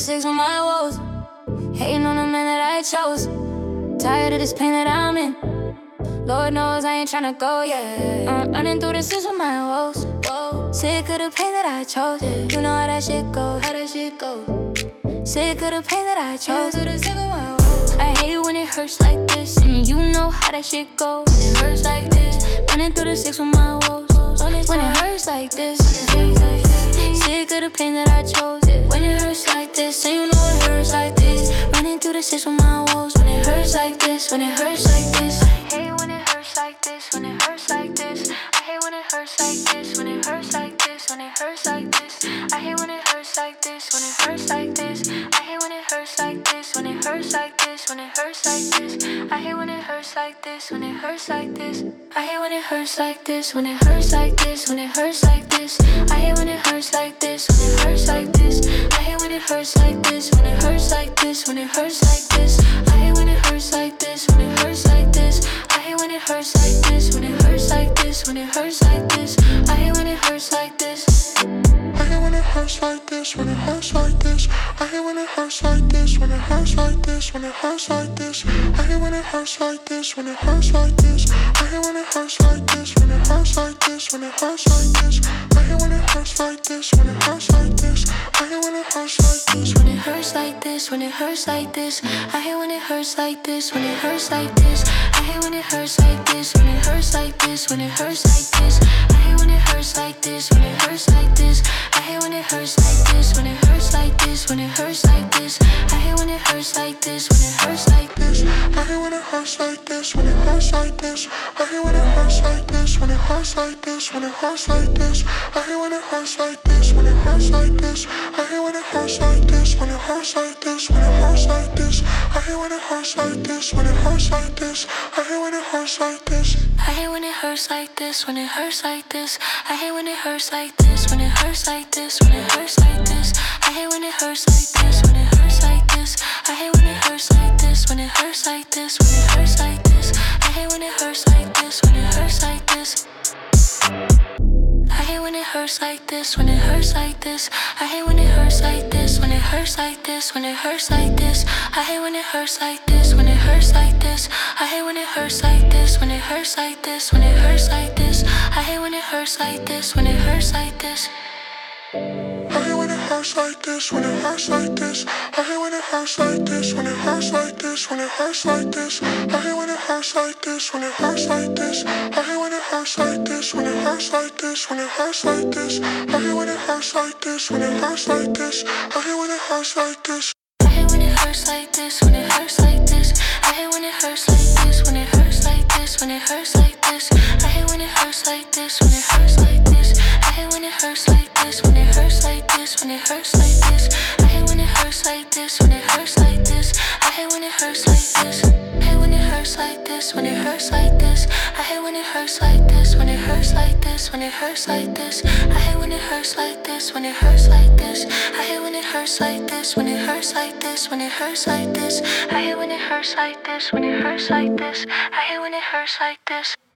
six on my woes, hating on the man that I chose. Tired of this pain that I'm in. Lord knows I ain't tryna go, yeah. I'm running through the six with my woes. Sick of the pain that I chose. You know how that shit go, how that shit go. Sick of the pain that I chose. I hate when it hurts like this, and you know how that shit goes. When it hurts like this, running through the six with my woes. When it hurts like this, sick of the pain that I chose. When it hurts like this, and you know it hurts like this. Running through the six with my woes. When it hurts like this, when it hurts like this. I hate when it hurts like this, when it hurts like this. I hate when it hurts like this, when it hurts like this, when it hurts like this. I hate when it hurts like this, when it hurts like this. I hate when it hurts like this, when it hurts like this, when it hurts like this. I hate when it hurts like this, when it hurts like this. I hate when it hurts like this, when it hurts like this, when it hurts like this. I hate when it hurts like this, when it hurts like this. I hate when it hurts like this, when it hurts like this, when it hurts like this. I hate when it hurts like this, when it hurts like this. I hate when it hurts like this, when it hurts like this, when it hurts like this. I hate when it hurts like this. I hate when it hurts like this, when it hurts like this. I hate when it hurts like this, when it hurts like this, when it hurts like this. I hate when it hurts like this, when it hurts like this. I hate when it hurts like this, when it hurts like this, when it hurts like this. I hate when it hurts like this, when it hurts like this. I hate when it hurts like this, when it hurts like this, when it hurts like this. I hate when it hurts like this, when it hurts like this. I hate when it hurts like this, when it hurts like this, when it hurts like this. I hate when it hurts like this, when it hurts like this. I hate when it hurts like this, when it hurts like this, when it hurts like this. I hate when it hurts like this, when it hurts like this. I hate when it hurts like this, when it hurts like this. I hate when it hurts like this, when it hurts like this, when it hurts like this. I hate when it hurts like this, when it hurts like this. I hate when it hurts like this, when it hurts like this, when it hurts like this. I hate when it hurts like this, when it hurts like this. I hate when it hurts like this. I hate when it hurts like this, when it hurts like this. I hate when it hurts like this, when it hurts like this, when it hurts like this. I hate when it hurts like this, when it hurts like this. I hate when it hurts like this, when it hurts like this, when it hurts like this. I hate when it hurts like this, when it hurts like this. I hate when it hurts like this, when it hurts like this. I hate when it hurts like this, when it hurts like this, when it hurts like this. I hate when it hurts like this, when it hurts like this. I hate when it hurts like this, when it hurts like this, when it hurts like this. I hate when it hurts like this, when it hurts like this. I hate when it hurts like this, when it hurts like this. I hate when it hurts like this, when it hurts like this, when it hurts like this. I hate when it hurts like this, when it hurts like this. I hate when it hurts like this, when it hurts like this, when it hurts like this. I hate when it hurts like this, when it hurts like this. I hate when it hurts like this. I hate when it hurts like this, when it hurts like this. I hate when it hurts like this, when it hurts like this, when it hurts like this. I hate when it hurts like this, when it hurts like this. I hate when it hurts like this, when it hurts like this, when it hurts like this. I hate when it hurts like this, when it hurts like this. I hate when it hurts like this. I hate when it hurts like this, when it hurts like this. I hate when it hurts like this, when it hurts like this, when it hurts like this. I hate when it hurts like this, when it hurts like this. I hate when it hurts like this, when it hurts like this, when it hurts like this. I hate when it hurts like this, when it hurts like this. I hate when it hurts like this.